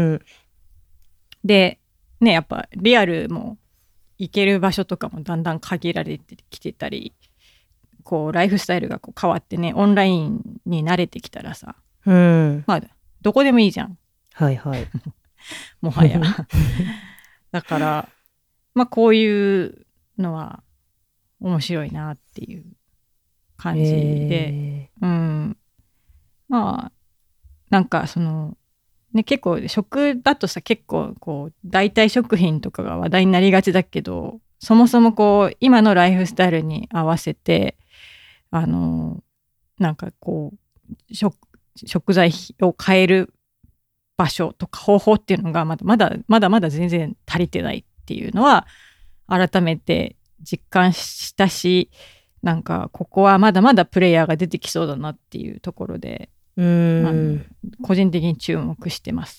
でね、やっぱリアルも行ける場所とかもだんだん限られてきてたり、こうライフスタイルがこう変わってね、オンラインに慣れてきたらさ、どこでもいいじゃん。もはやだからこういうのは面白いなっていう感じで、なんかそのね、結構食だとさ、結構こう代替食品とかが話題になりがちだけど、そもそもこう今のライフスタイルに合わせてなんかこう食材を変える場所とか方法っていうのがまだ全然足りてないっていうのは改めて実感したし、なんかここはまだまだプレイヤーが出てきそうだなっていうところで、個人的に注目してます。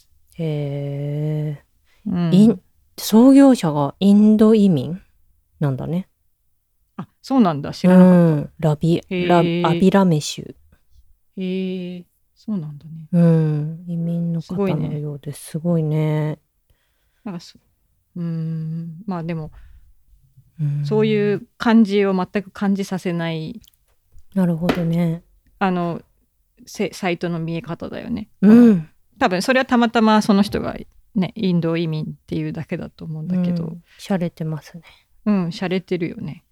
創業者がインド移民なんだね。
あ、そうなんだ、知らなかった。
アビラメシュ。
そうなんだね。
移民の方のようです。すごいね。
なんかでもそういう感じを全く感じさせない。
なるほどね。
サイトの見え方だよね。多分それはたまたまその人がねインド移民っていうだけだと思うんだけど、
洒落てますね。
洒落てるよね。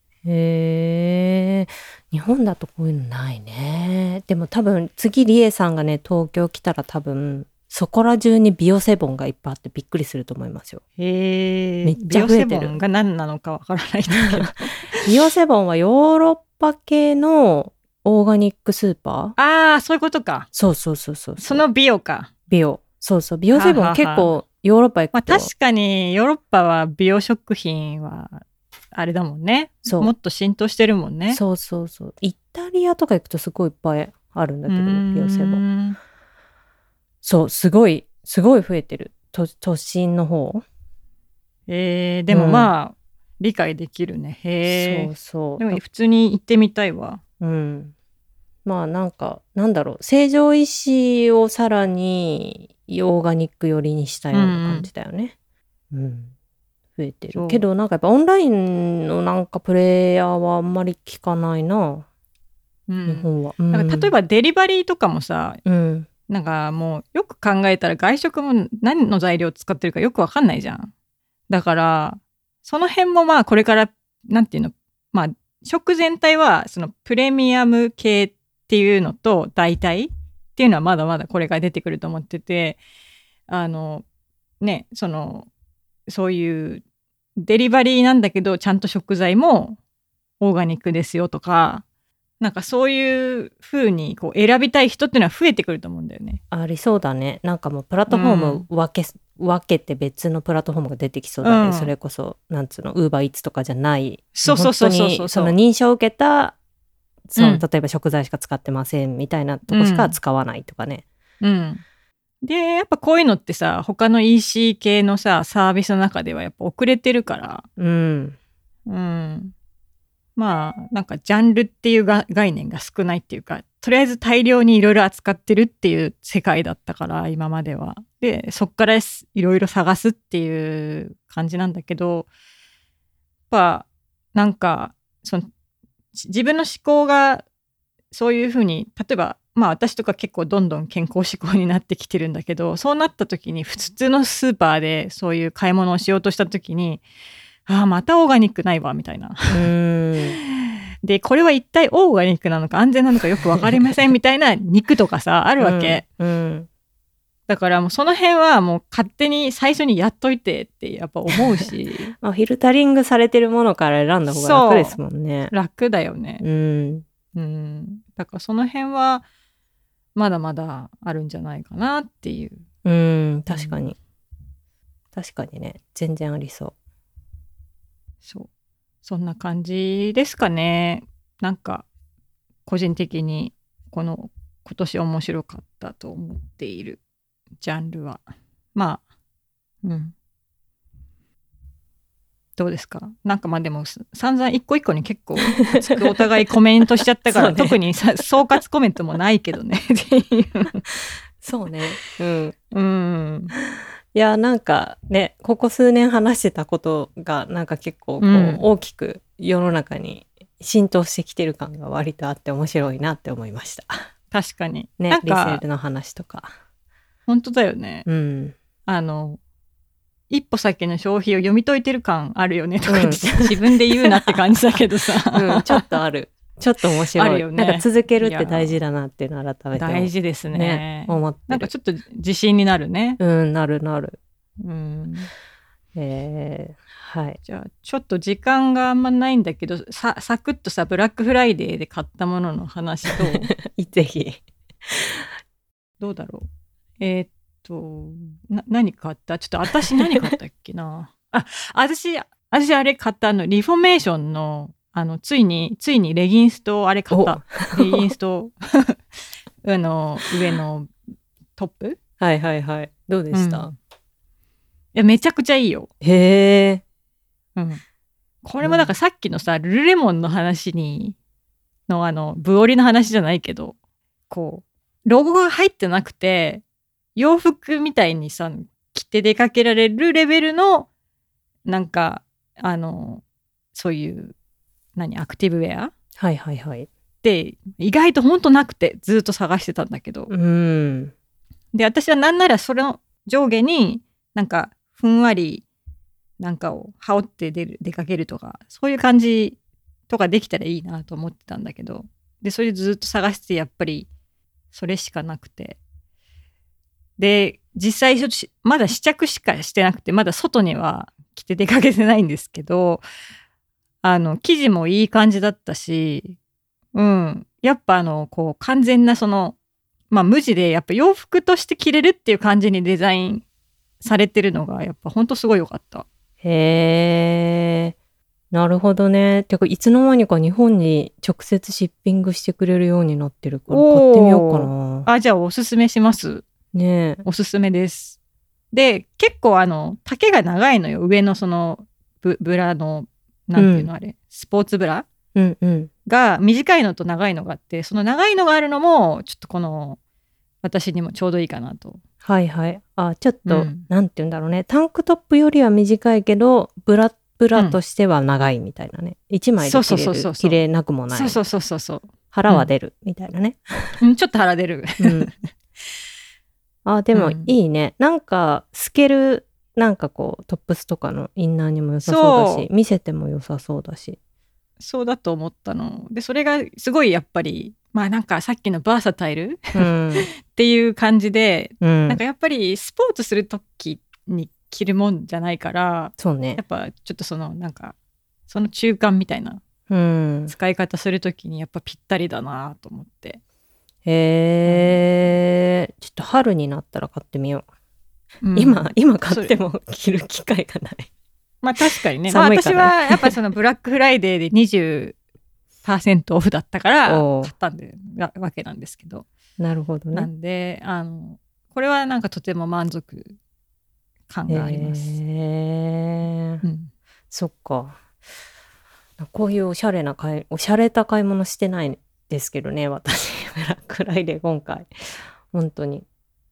日本だとこういうのないね。でも多分次リエさんがね東京来たら多分そこら中にビオセボンがいっぱいあってびっくりすると思いますよ。めっちゃ増えてる。
ビオセボンが何なのかわからないんだけど
ビオセボンはヨーロッパ系のオーガニックスーパー。
そういうことか。
そう。
そのビオか。
ビオ。そう。ビオセボン結構ヨーロッパ行くと。
確かにヨーロッパはビオ食品はあれだもんね。もっと浸透してるもんね。
そう。イタリアとか行くとすごいいっぱいあるんだけど、ビオセボン。そう、すごい増えてる。都心の方。
でも理解できるね。
そう。
でも普通に行ってみたいわ。
なんかなんだろう、成城石をさらにオーガニック寄りにしたような感じだよね。増えてるけど、なんかやっぱオンラインのなんかプレイヤーはあんまり聞かないな、日本は。
なんか例えばデリバリーとかもさ、なんかもうよく考えたら外食も何の材料を使ってるかよくわかんないじゃん。だからその辺もこれからなんていうの、食全体はそのプレミアム系っていうのと代替っていうのはまだまだこれから出てくると思ってて、そういうデリバリーなんだけどちゃんと食材もオーガニックですよとか、なんかそういう風にこう選びたい人っていうのは増えてくると思うんだよね。
ありそうだね。なんかもうプラットフォーム分けて別のプラットフォームが出てきそうだね。それこそなんつうの、ウーバーイーツとかじゃない。
そう。
その認証を受けた例えば食材しか使ってませんみたいなとこしか使わないとかね。
でやっぱこういうのってさ、他の EC 系のさサービスの中ではやっぱ遅れてるから。なんかジャンルっていう概念が少ないっていうか、とりあえず大量にいろいろ扱ってるっていう世界だったから今までは。 でそっからいろいろ探すっていう感じなんだけど、やっぱなんかその自分の思考がそういうふうに、例えばまあ私とか結構どんどん健康志向になってきてるんだけど、そうなった時に普通のスーパーでそういう買い物をしようとした時に、またオーガニックないわみたいなでこれは一体オーガニックなのか安全なのかよく分かりませんみたいな肉とかさあるわけ、だからもうその辺はもう勝手に最初にやっといてってやっぱ思うし
フィルタリングされてるものから選んだ方が楽ですもんね。
楽だよね。だからその辺はまだまだあるんじゃないかなっていう。
確かにね、全然ありそう。
そんな感じですかね。なんか個人的に今年面白かったと思っているジャンルはまあどうですか？なんかまあでも散々一個一個に結構熱くお互いコメントしちゃったから、特に総括コメントもないけどねっていう
そうね。いやなんかね、ここ数年話してたことがなんか結構大きく世の中に浸透してきてる感が割とあって面白いなって思いました。
確かに
ね、リセールの話とか
本当だよね。一歩先の消費を読み解いてる感あるよねとかって、自分で言うなって感じだけどさ、
ちょっとある。ちょっと面白い。あるよね。なんか続けるって大事だなっていうのを改めて
大事ですね。
思ってる。
なんかちょっと自信になるね。
なる。
はい。じゃあちょっと時間があんまないんだけど、サクッとさブラックフライデーで買ったものの話と
ぜひ。
どうだろう。何買った？ちょっと私何買ったっけな。私あれ買った、リフォーメーションのついにレギンスとあれ買った。レギンスと上のトップ。
はい。どうでした？
いやめちゃくちゃいいよ。
へえ。
これもだからさっきのさルルレモンの話のブオリの話じゃないけど、こうロゴが入ってなくて洋服みたいにさ着て出かけられるレベルのなんかそういうアクティブウェアって意外とほんとなくてずっと探してたんだけど、で私はなんならその上下になんかふんわりなんかを羽織って出かけるとかそういう感じとかできたらいいなと思ってたんだけど、でそれずっと探してやっぱりそれしかなくて、で実際まだ試着しかしてなくてまだ外には着て出かけてないんですけど、生地もいい感じだったし、やっぱこう完全な無地でやっぱ洋服として着れるっていう感じにデザインされてるのがやっぱほんとすごい良かった。
へー、なるほどね。てかいつの間にか日本に直接シッピングしてくれるようになってるから買ってみようかな。
じゃあおすすめします
ね。
おすすめです。で結構丈が長いのよ。上のブラのなんていうのあれ、スポーツブラ、が短いのと長いのがあって、その長いのがあるのもちょっと私にもちょうどいいかなと。
ちょっと、なんていうんだろうね、タンクトップよりは短いけどブラとしては長いみたいなね、1枚で着れなくもない、腹は出るみたいなね、
ちょっと腹出る
でもいいね、なんか透けるなんかこうトップスとかのインナーにも良さそうだし、見せても良さそうだし、
そうだと思ったので、それがすごいやっぱりなんかさっきのバーサタイル、っていう感じで、なんかやっぱりスポーツする時に着るもんじゃないから、
そうね、
やっぱちょっとなんかその中間みたいな使い方する時にやっぱぴったりだなと思って。
ちょっと春になったら買ってみよう。今買っても着る機会がない。
確かにね。私はやっぱブラックフライデーで20% オフだったから買ったわけなんですけど。
なるほどね。
なんでこれはなんかとても満足感があります。
そっか。こういうおしゃれた買い物してないですけどね、私ブラックフライデー今回本当に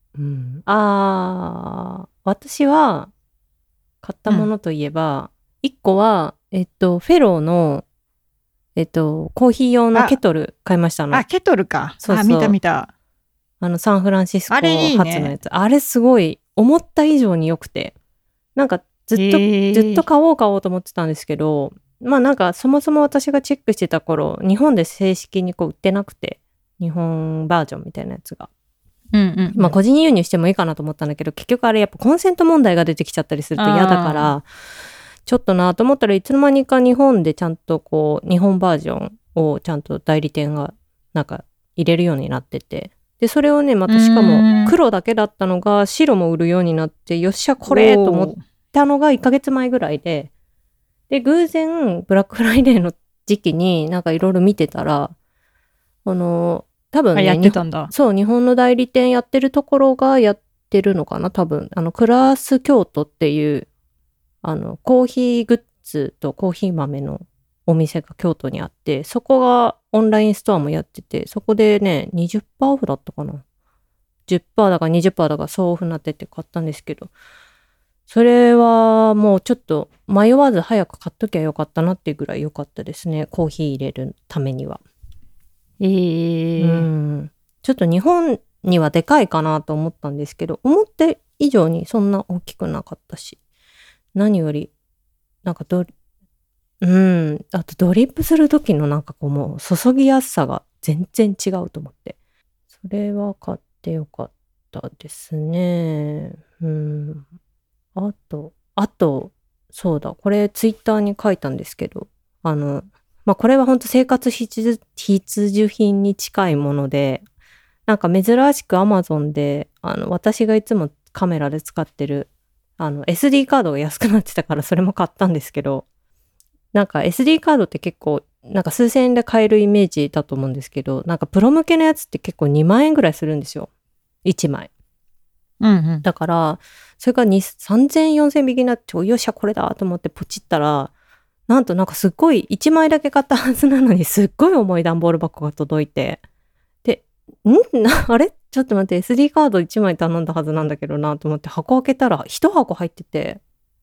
うん、私は買ったものといえば、1個は、フェローの、コーヒー用のケトル買いましたの。
ケトルか。
そうそう。
見た。
サンフランシスコ
あれいい
発のやつ。あれすごい、思った以上に良くて。なんかずっと買おうと思ってたんですけど、まあなんかそもそも私がチェックしてた頃、日本で正式にこう売ってなくて、日本バージョンみたいなやつが。まあ個人輸入してもいいかなと思ったんだけど、結局あれやっぱコンセント問題が出てきちゃったりすると嫌だから、ちょっとなと思ったらいつの間にか日本でちゃんとこう、日本バージョンをちゃんと代理店がなんか入れるようになってて、で、それをね、またしかも黒だけだったのが白も売るようになって、よっしゃこれと思ったのが1ヶ月前ぐらいで、で、偶然ブラックフライデーの時期になんかいろいろ見てたら、多分ね、
やってたんだ。
そう、日本の代理店やってるところがやってるのかな、多分。クラース京都っていう、コーヒーグッズとコーヒー豆のお店が京都にあって、そこがオンラインストアもやってて、そこでね、20%オフだったかな。10%だか20%だかそうオフになってて買ったんですけど、それはもうちょっと迷わず早く買っときゃよかったなっていうぐらい良かったですね。コーヒー入れるためには。ちょっと日本にはでかいかなと思ったんですけど、思った以上にそんな大きくなかったし、何より、なんかあとドリップする時のなんかこうもう注ぎやすさが全然違うと思って。それは買ってよかったですね。あと、そうだ、これツイッターに書いたんですけど、まあ、これは本当生活必需品に近いもので、なんか珍しく Amazon で、私がいつもカメラで使ってる、SD カードが安くなってたからそれも買ったんですけど、なんか SD カードって結構、なんか数千円で買えるイメージだと思うんですけど、なんかプロ向けのやつって結構2万円ぐらいするんですよ。1枚。だから、それが3000円、4000円引きになって、よっしゃ、これだと思ってポチったら、なんとなんかすっごい1枚だけ買ったはずなのにすっごい重い段ボール箱が届いて、で、あれちょっと待って、SD カード1枚頼んだはずなんだけどなと思って箱開けたら1箱入ってて。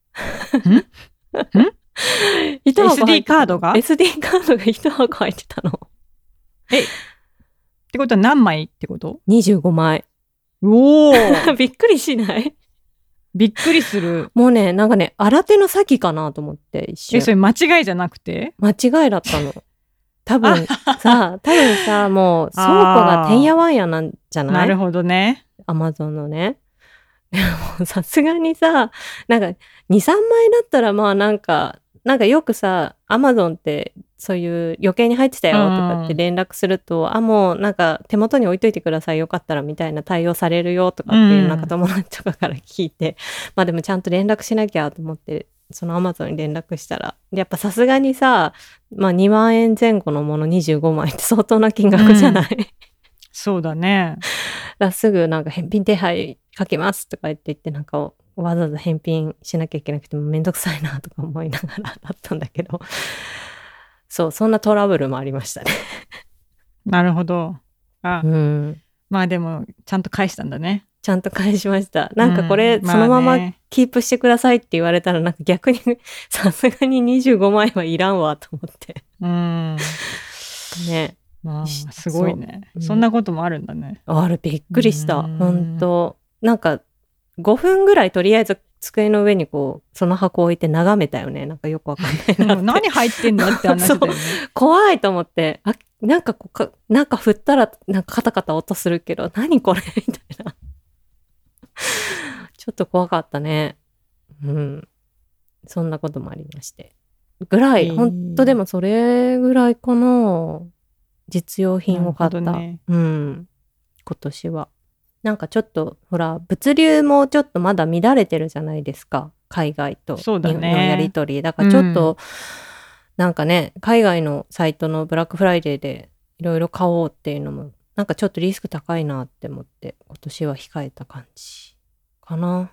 SD カードが
?SD カードが1箱入ってたの。
ってことは何枚ってこと
?25 枚。
おー
びっくりしない？
びっくりする。
もうね、なんかね、新手の先かなと思って一瞬。
それ間違いじゃなくて？
間違いだったの。多分さ、もう倉庫がてんやわんやなんじゃない？
なるほどね。
アマゾンのね。でもさすがにさ、なんか2、3枚だったらまあなんかよくさ、アマゾンってそういう余計に入ってたよとかって連絡すると、もうなんか手元に置いといてくださいよかったらみたいな対応されるよとかっていうなんか友達とかから聞いて、まあでもちゃんと連絡しなきゃと思って、そのアマゾンに連絡したら、やっぱさすがにさ、まあ2万円前後のもの25枚って相当な金額じゃない？
そうだね。
だすぐなんか返品手配書きますとか言ってなんかわざわざ返品しなきゃいけなくてもめんどくさいなとか思いながらだったんだけど、そう、そんなトラブルもありましたね。
なるほど。まあでもちゃんと返したんだね。
ちゃんと返しました。なんかこれ、そのままキープしてくださいって言われたらなんか逆にさすがに25枚はいらんわと思って。ね。
まあすごいね。そんなこともあるんだね。
びっくりした。本当なんか5分ぐらいとりあえず机の上にこうその箱を置いて眺めたよね。なんかよくわかんないなって。
何入ってんのって話だよね。
怖いと思って、なんか振ったらなんかカタカタ音するけど何これみたいな。ちょっと怖かったね。そんなこともありまして。ぐらい、本当でもそれぐらいかな。実用品を買った。今年は。なんかちょっと、ほら、物流もちょっとまだ乱れてるじゃないですか。海外と日本のやり取り。だからちょっと、なんかね、海外のサイトのブラックフライデーでいろいろ買おうっていうのも、なんかちょっとリスク高いなって思って、今年は控えた感じかな。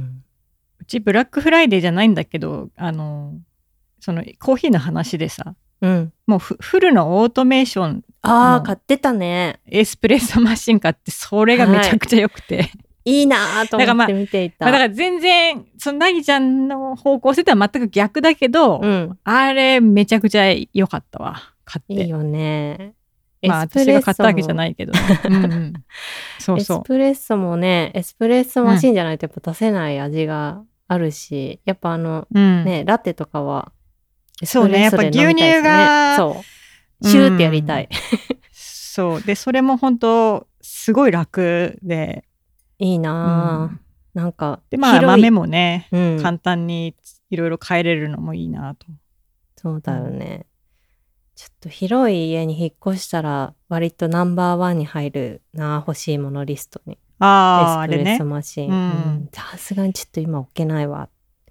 う
ちブラックフライデーじゃないんだけど、そのコーヒーの話でさ、
うん。
もうフルのオートメーション
ああ、買ってたね。
エスプレッソマシン買って、それがめちゃくちゃ良くて、
いいなと思って見ていた。
だから全然そのなぎちゃんの方向性とは全く逆だけど、あれめちゃくちゃ良かったわ、買って。
いいよね。
まあ私が買ったわけじゃないけど、ね、そうそう。
エスプレッソもね、エスプレッソマシンじゃないとやっぱ出せない味があるし、やっぱね、ラテとかはエスプレッソで飲みたいですね。そうね、やっぱ牛乳がそうシューってやりたい。
そうで、それも本当すごい楽で
いいな、なんか
で、まあ豆もね、簡単にいろいろ変えれるのもいいなと。
そうだよね。ちょっと広い家に引っ越したら割とナンバーワンに入るな、欲しいものリストに。エスプレッソマシン。さすがにちょっと今置けないわ。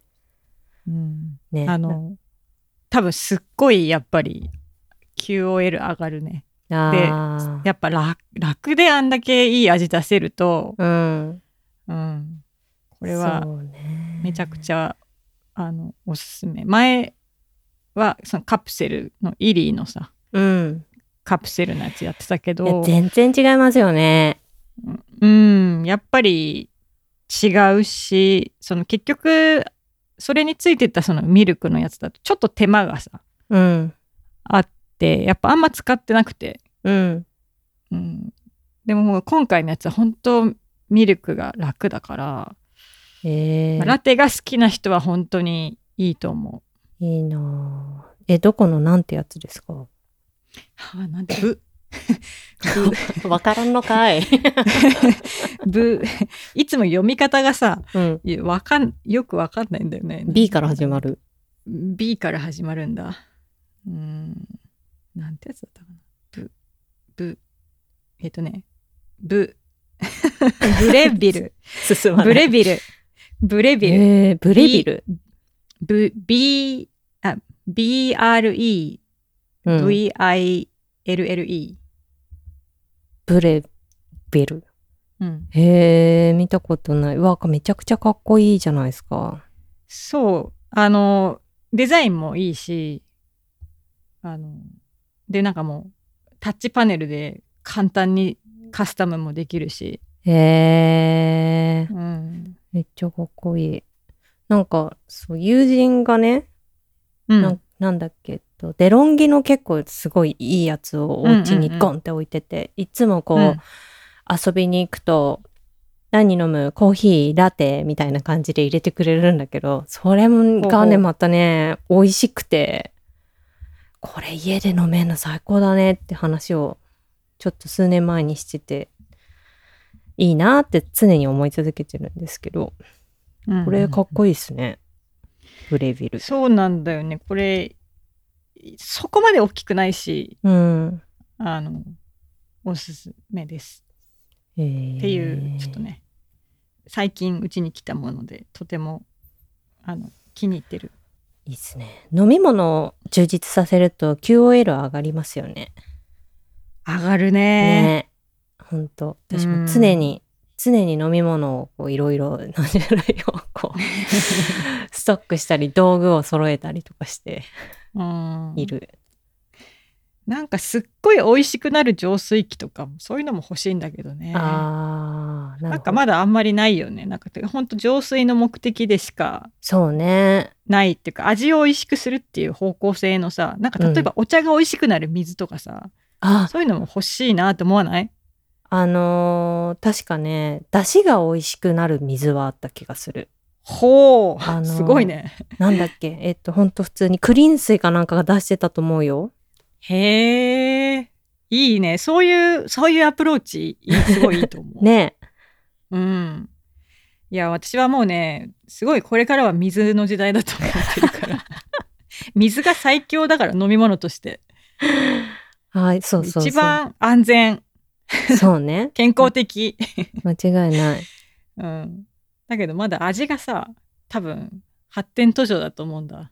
ね、多分すっごいやっぱり QOL 上がるね。でやっぱ楽であんだけいい味出せると、これはめちゃくちゃおすすめ。前はそのカプセルのイリーのさ、カプセルのやつやってたけど、
全然違いますよね。
やっぱり違うし、その結局それについてたそのミルクのやつだとちょっと手間がさ、あってやっぱあんま使ってなくて、でももう今回のやつは本当ミルクが楽だから、ラテが好きな人は本当にいいと思う。い
いなぁ。どこのなんてやつですか？
なんで
わからんのかい。
いつも読み方がさ、よくわかんないんだよね。
B から始まる。
B から始まるんだ。なんてやつだったかな。ブレビル。
進まない。
ブレビル。
ブレビル。
BREVILLE。
ブレビル。見たことない。めちゃくちゃかっこいいじゃないですか。
そう。デザインもいいし、で、なんかもう、タッチパネルで簡単にカスタムもできるし。
めっちゃかっこいい。なんか、そう、友人がね、なんだっけ、デロンギの結構すごいいいやつをお家にゴンって置いてて、いつもこう、遊びに行くと、何飲む？コーヒー、ラテみたいな感じで入れてくれるんだけど、それがね、またね、美味しくて、これ家で飲めるの最高だねって話をちょっと数年前にしてて、いいなって常に思い続けてるんですけど、これかっこいいですね。ブレビル。
そうなんだよね。これそこまで大きくないし、おすすめです。っていうちょっとね、最近うちに来たものでとても気に入ってる。
いいですね。飲み物を充実させると QOL 上がりますよね。
上がるね。
本当。私も常に飲み物をいろいろな種類をこうストックしたり道具を揃えたりとかしている。
なんかすっごい美味しくなる浄水器とかそういうのも欲しいんだけどね。なんかまだあんまりないよね。なんか本当浄水の目的でしかないっていうか、味を美味しくするっていう方向性のさ、なんか例えばお茶が美味しくなる水とかさ、そういうのも欲しいなって思わない？
確かね、出汁が美味しくなる水はあった気がする。
ほう、すごいね。
なんだっけ、ほんと普通にクリーン水かなんかが出してたと思うよ。
へえ、いいね。そういうアプローチ、すごいいいと思う。
ね。
いや、私はもうね、すごいこれからは水の時代だと思ってるから。水が最強だから、飲み物として。
はい、そう。
一番安全。
そうね。
健康的。
間違いない。
だけどまだ味がさ、多分発展途上だと思うんだ。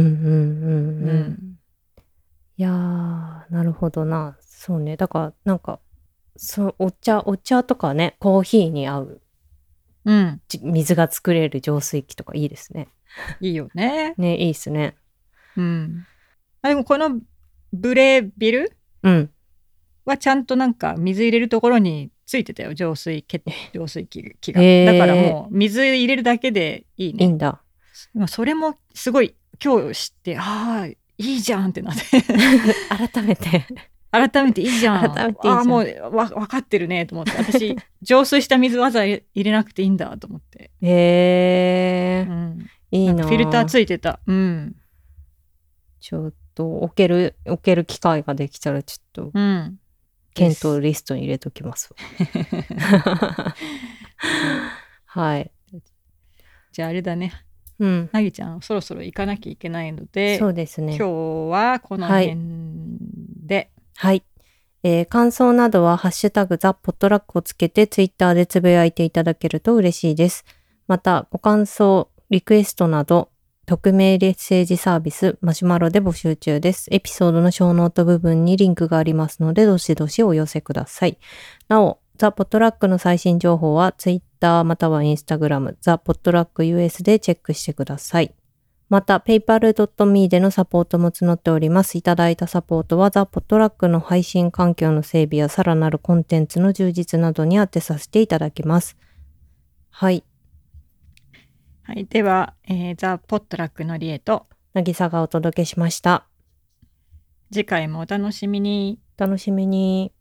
いやー、なるほどな。そうね。だからなんかお茶とかね、コーヒーに合う、水が作れる浄水器とかいいですね。
いいよね。
ね、いいですね。
でもこのブレービル
うん。
はちゃんとなんか水入れるところについてたよ、浄水器が。
へー
だからもう水入れるだけでいいね。
いいんだ。
まあそれもすごい今日知って、ああいいじゃんってなって
改めて。
改めていいじゃん。
改めていいじゃん
ああもう分かってるねと思って、私浄水した水わざ入れなくていいんだと思って。
へー。
うん
いいな。
フィルターついてた。うん。
ちょっと置ける機会ができたらちょっと
うん。
検討リストに入れときますわ。はい。
じゃああれだね。
うん。
なぎちゃんそろそろ行かなきゃいけないので、
そうですね。
今日はこの辺で。
はい。感想などはハッシュタグザ・ポットラックをつけてツイッターでつぶやいていただけると嬉しいです。また、ご感想、リクエストなど、匿名メッセージサービスマシュマロで募集中です。エピソードのショーノート部分にリンクがありますので、どしどしお寄せください。なお、ザ・ポットラックの最新情報はツイッターまたはインスタグラム、ザ・ポットラック US でチェックしてください。また、paypal.me でのサポートも募っております。いただいたサポートは、ザ・ポットラックの配信環境の整備やさらなるコンテンツの充実などに当てさせていただきます。はい。
はい、では、ザ・ポットラックのリエと
渚がお届けしました。
次回もお楽しみに。
お楽しみに。